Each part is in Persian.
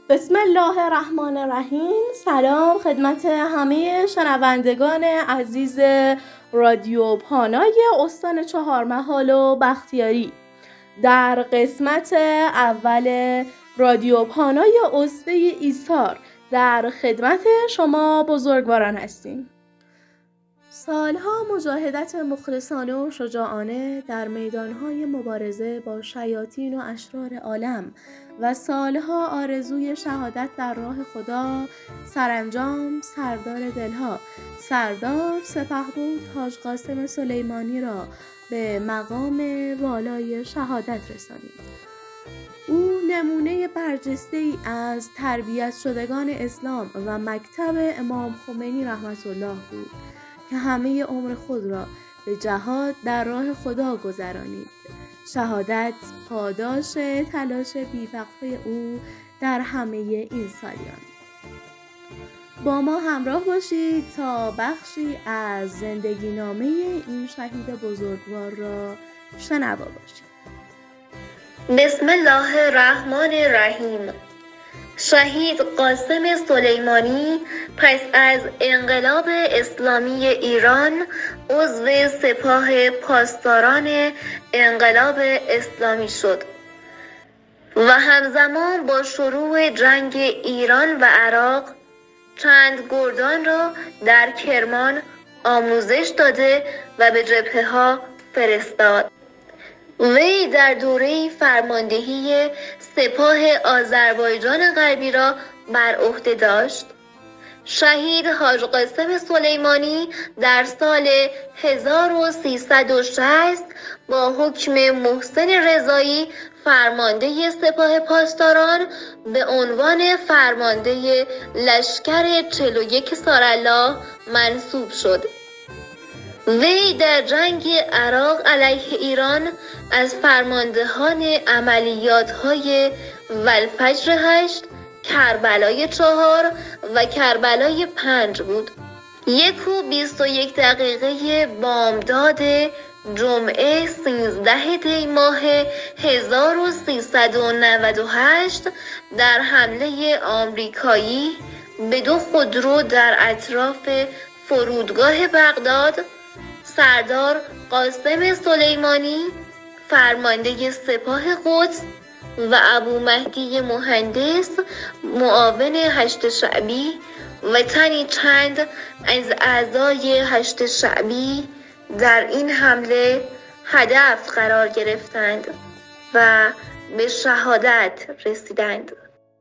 بسم الله الرحمن الرحیم. سلام خدمت همه شنوندگان عزیز رادیو پانای استان چهارمحال و بختیاری. در قسمت اول رادیو پانای اسوه ایثار در خدمت شما بزرگواران هستیم. سالها مجاهدت مخلصانه و شجاعانه در میدانهای مبارزه با شیاطین و اشرار عالم و سالها آرزوی شهادت در راه خدا، سرانجام سردار دلها سردار سپهبد حاج قاسم سلیمانی را به مقام والای شهادت رسانید. او نمونه برجسته‌ای از تربیت شدگان اسلام و مکتب امام خمینی رحمت الله بود که همه عمر خود را به جهاد در راه خدا گذرانید. شهادت پاداش تلاش بی‌وقفه او در همه این سالیان. با ما همراه باشید تا بخشی از زندگی نامه این شهید بزرگوار را شنوا باشید. بسم الله الرحمن الرحیم. شهید قاسم سلیمانی پس از انقلاب اسلامی ایران عضو سپاه پاسداران انقلاب اسلامی شد و همزمان با شروع جنگ ایران و عراق چند گردان را در کرمان آموزش داده و به جبهه‌ها فرستاد. وی در دوره فرماندهی سپاه آذربایجان غربی را بر عهده داشت. شهید حاج قاسم سلیمانی در سال 1360 با حکم محسن رضایی فرمانده سپاه پاسداران به عنوان فرمانده لشکر 41 سارالله منصوب شد. وی در جنگ عراق علیه ایران از فرماندهان عملیات‌های والفجر 8، کربلای 4 و کربلای 5 بود. 1:21 بامداد جمعه 13 دی ماه 1398 در حمله آمریکایی به 2 خودرو در اطراف فرودگاه بغداد، سردار قاسم سلیمانی فرمانده سپاه قدس و ابو مهدی مهندس معاون 8 شعبی و تنی چند از اعضای 8 شعبی در این حمله هدف قرار گرفتند و به شهادت رسیدند.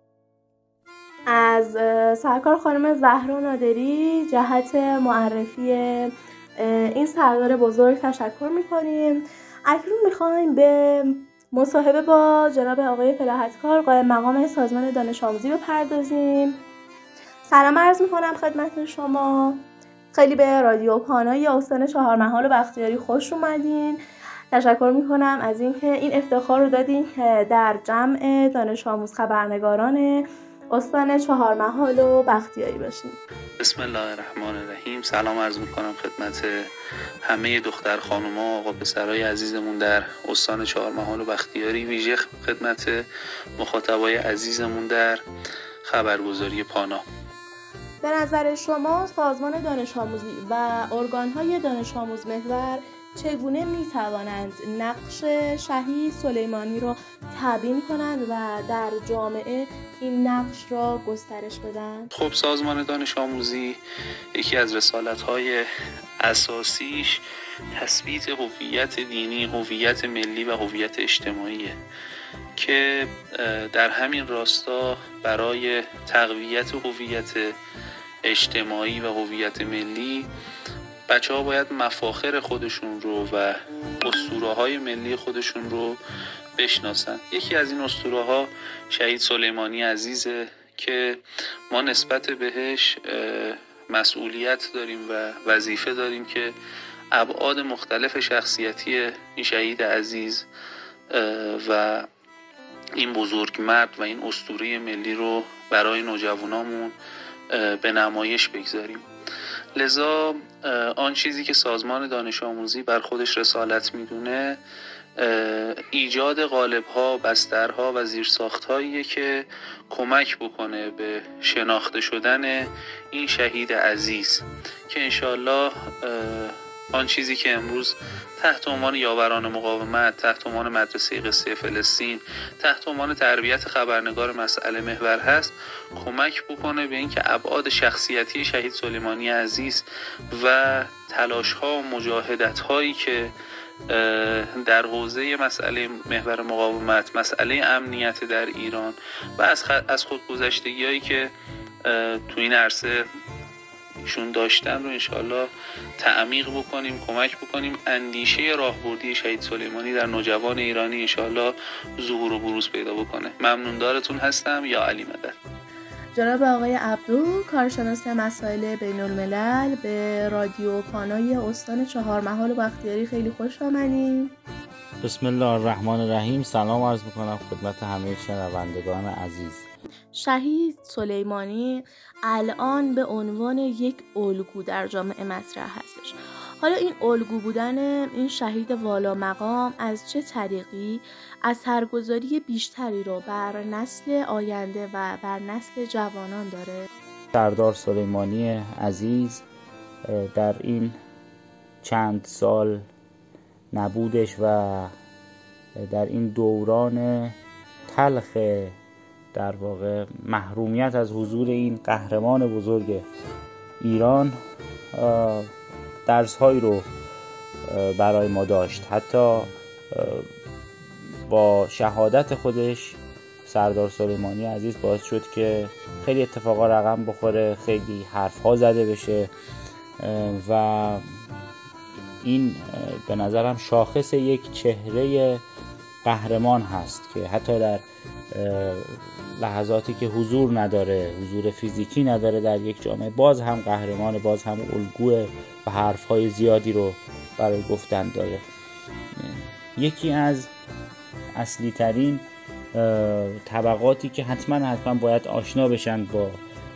از سرکار خانم زهرا نادری جهت معرفی این سردار بزرگ تشکر می‌کنیم. اکنون می‌خوایم به مصاحبه با جناب آقای فلاحتکار قائم مقام سازمان دانش آموزی بپردازیم. سلام عرض می‌کنم خدمت شما. خیلی به رادیو پانای استان چهارمحال و بختیاری خوش اومدین. تشکر می‌کنم از اینکه این افتخار رو دادین که در جمع دانش آموز خبرنگاران استان چهارمحال و بختیاری باشین. بسم الله الرحمن الرحیم. سلام عرض میکنم خدمت همه دختر خانوما و آقا پسرای عزیزمون در استان چهارمحال و بختیاری، ویژه خدمت مخاطبای عزیزمون در خبرگزاری پانا. به نظر شما سازمان دانش آموزی و ارگان‌های دانش آموز محور چگونه می‌توانند نقش شهید سلیمانی را تبیین کنند و در جامعه این نقش را گسترش بدن؟ خب سازمان دانش آموزی یکی از رسالت‌های اساسیش تثبیت هویت دینی، هویت ملی و هویت اجتماعیه که در همین راستا برای تقویت هویت اجتماعی و هویت ملی بچه‌ها باید مفاخر خودشون رو و اسطوره‌های ملی خودشون رو بشناسن. یکی از این اسطوره‌ها شهید سلیمانی عزیزه که ما نسبت بهش مسئولیت داریم و وظیفه داریم که ابعاد مختلف شخصیتی این شهید عزیز و این بزرگمرد و این اسطوره ملی رو برای نوجوانامون به نمایش بگذاریم. لذا آن چیزی که سازمان دانش آموزی بر خودش رسالت میدونه ایجاد قالب‌ها، بسترها و زیرساخت‌هاییه که کمک بکنه به شناخته شدن این شهید عزیز که انشالله آن چیزی که امروز تحت عنوان یاوران مقاومت، تحت عنوان مدرسه قصه فلسطین، تحت عنوان تربیت خبرنگار مسئله محور هست، کمک بکنه به اینکه ابعاد شخصیتی شهید سلیمانی عزیز و تلاش‌ها و مجاهدت‌هایی که در حوزه مسئله محور مقاومت، مسئله امنیت در ایران و از خودگذشتگی‌هایی که تو این عرصه ایشون داشتن رو انشالله تعمیق بکنیم، کمک بکنیم اندیشه راهبردی شهید سلیمانی در نوجوان ایرانی انشالله ظهور و بروز پیدا بکنه. ممنوندارتون هستم. یا علی مدد. جناب آقای عبدو، کارشناس مسائل بین الملل، به رادیو پانای استان چهارمحال و بختیاری خیلی خوش آمدین. بسم الله الرحمن الرحیم. سلام عرض میکنم خدمت همه شنوندگان عزیز. شهید سلیمانی الان به عنوان یک الگو در جامعه مطرح هستش. حالا این الگو بودن این شهید والا مقام از چه طریقی اثرگذاری بیشتری رو بر نسل آینده و بر نسل جوانان داره؟ سردار سلیمانی عزیز در این چند سال نبودش و در این دوران تلخ در واقع محرومیت از حضور این قهرمان بزرگ ایران درس‌هایی رو برای ما داشت. حتی با شهادت خودش سردار سلیمانی عزیز باعث شد که خیلی اتفاقا رقم بخوره، خیلی حرف‌ها زده بشه و این به نظرم شاخص یک چهره قهرمان هست که حتی در لحظاتی که حضور نداره، حضور فیزیکی نداره در یک جامعه، باز هم قهرمان، باز هم الگوه و حرفهای زیادی رو برای گفتن داره. یکی از اصلی ترین طبقاتی که حتما باید آشنا بشن با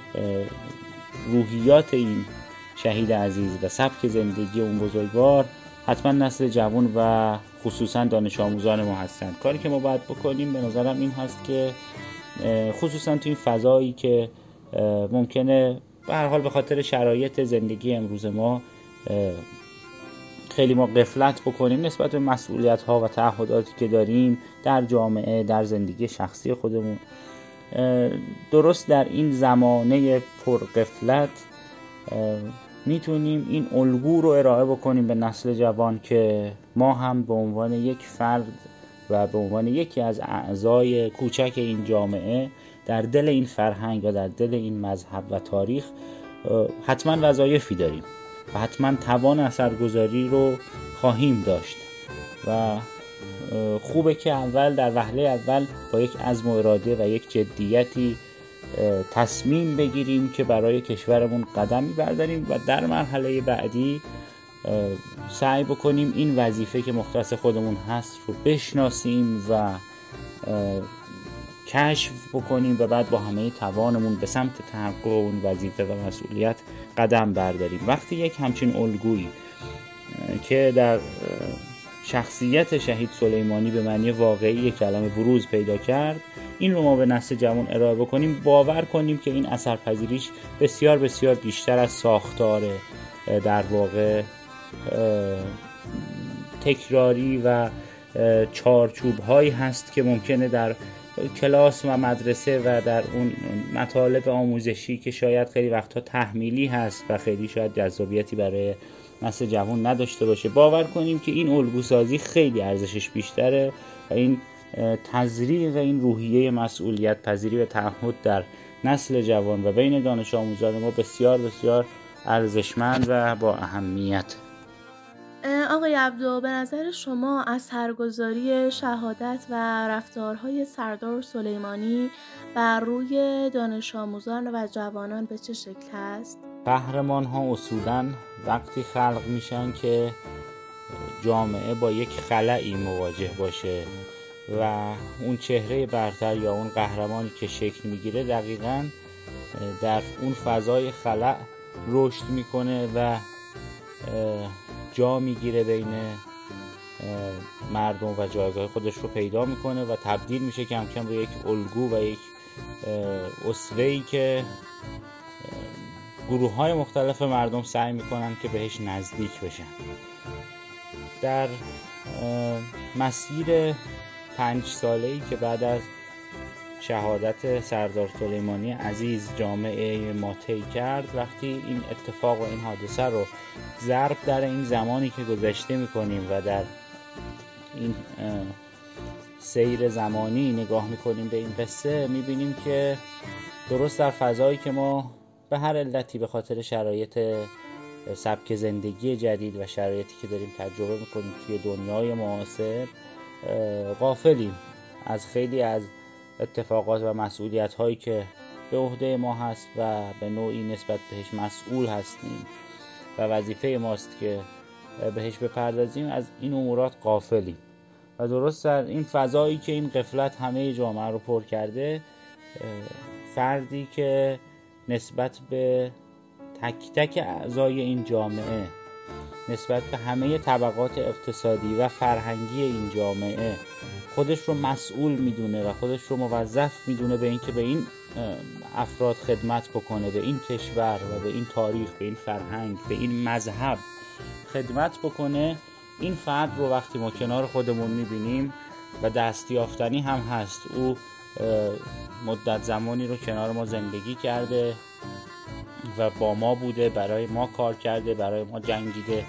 روحیات این شهید عزیز و سبک زندگی اون بزرگوار، حتما نسل جوان و خصوصا دانش آموزان ما هستند. کاری که ما باید بکنیم به نظرم این هست که خصوصا تو این فضایی که ممکنه به هر حال به خاطر شرایط زندگی امروز ما خیلی ما غفلت بکنیم نسبت به مسئولیت ها و تعهداتی که داریم در جامعه، در زندگی شخصی خودمون. درست در این زمانه پر غفلت میتونیم این الگو رو ارائه بکنیم به نسل جوان که ما هم به عنوان یک فرد و به عنوان یکی از اعضای کوچک این جامعه در دل این فرهنگ و در دل این مذهب و تاریخ حتما وظایفی داریم و حتما توان اثرگذاری رو خواهیم داشت و خوبه که در وهله اول با یک عزم و اراده و یک جدیتی تصمیم بگیریم که برای کشورمون قدمی برداریم و در مرحله بعدی سعی بکنیم این وظیفه که مختص خودمون هست رو بشناسیم و کشف بکنیم و بعد با همه توانمون به سمت تحقق اون وظیفه و مسئولیت قدم برداریم. وقتی یک همچین الگویی که در شخصیت شهید سلیمانی به معنی واقعی کلمه بروز پیدا کرد، این رو ما به نسل جوان ارائه بکنیم، باور کنیم که این اثرپذیریش بسیار بسیار بیشتر از ساختار در واقع تکراری و چارچوب هایی هست که ممکنه در کلاس و مدرسه و در اون مطالب آموزشی که شاید خیلی وقتها تحمیلی هست و خیلی شاید جذابیتی برای نسل جوان نداشته باشه. باور کنیم که این الگوسازی خیلی ارزشش بیشتره و این تزریق این روحیه مسئولیت پذیری و تعهد در نسل جوان و بین دانش آموزان ما بسیار بسیار ارزشمند و با اهمیت. آقای عبدو، به نظر شما اثرگذاری شهادت و رفتارهای سردار سلیمانی بر روی دانش آموزان و جوانان به چه شکل است؟ قهرمان ها اصولاً وقتی خلق میشن که جامعه با یک خلأی مواجه باشه و اون چهره برتر یا اون قهرمانی که شکل میگیره دقیقاً در اون فضای خلأ رشد میکنه و جا میگیره بین مردم و جایگاه خودش رو پیدا میکنه و تبدیل میشه کم کم به یک الگو و یک اسوه‌ای که گروه‌های مختلف مردم سعی میکنن که بهش نزدیک بشن. در مسیر 5 ساله‌ای که بعد از شهادت سردار سلیمانی عزیز جامعه ما طی کرد، وقتی این اتفاق و این حادثه رو ضرب در این زمانی که گذشته میکنیم و در این سیر زمانی نگاه میکنیم به این قصه، میبینیم که درست در فضایی که ما به هر علتی به خاطر شرایط سبک زندگی جدید و شرایطی که داریم تجربه میکنیم توی دنیای معاصر غافلیم از خیلی از اتفاقات و مسئولیت هایی که به عهده ما هست و به نوعی نسبت بهش مسئول هستیم و وظیفه ماست که بهش بپردازیم. از این امورات غافلیم و درست در این فضایی که این غفلت همه جامعه رو پر کرده، فردی که نسبت به تک تک اعضای این جامعه، نسبت به همه طبقات اقتصادی و فرهنگی این جامعه خودش رو مسئول میدونه و خودش رو موظف میدونه به اینکه به این افراد خدمت بکنه، به این کشور و به این تاریخ، به این فرهنگ، به این مذهب خدمت بکنه، این فرد رو وقتی ما کنار خودمون میبینیم و دستیافتنی هم هست، او مدت زمانی رو کنار ما زندگی کرده و با ما بوده، برای ما کار کرده، برای ما جنگیده،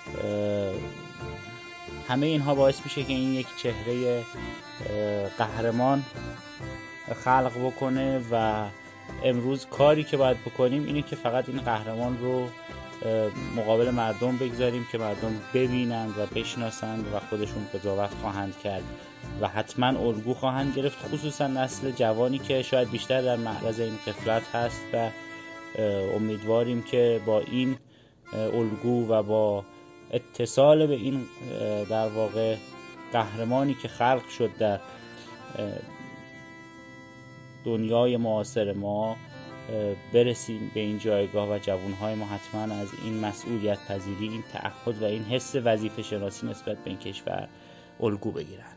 همه اینها باعث میشه که این یک چهره قهرمان خلق بکنه و امروز کاری که باید بکنیم اینه که فقط این قهرمان رو مقابل مردم بگذاریم که مردم ببینند و بشناسند و خودشون قضاوت خواهند کرد و حتما الگو خواهند گرفت، خصوصا نسل جوانی که شاید بیشتر در معرض این غفلت هست و امیدواریم که با این الگو و با اتصال به این در واقع قهرمانی که خلق شد در دنیای معاصر ما برسیم به این جایگاه و جوانهای ما حتما از این مسئولیت پذیری، این تعهد و این حس وظیفه شناسی نسبت به این کشور الگو بگیرند.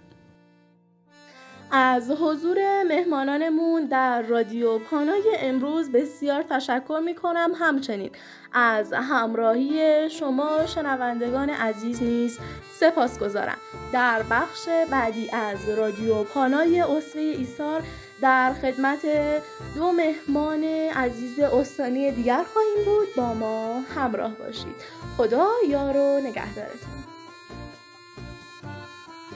از حضور مهمانانمون در رادیو پانای امروز بسیار تشکر میکنم. همچنین از همراهی شما شنوندگان عزیز نیز سپاسگزارم. در بخش بعدی از رادیو پانای اسوه ایثار در خدمت 2 مهمان عزیز استانی دیگر خواهیم بود. با ما همراه باشید. خدا یار و نگهدارتون.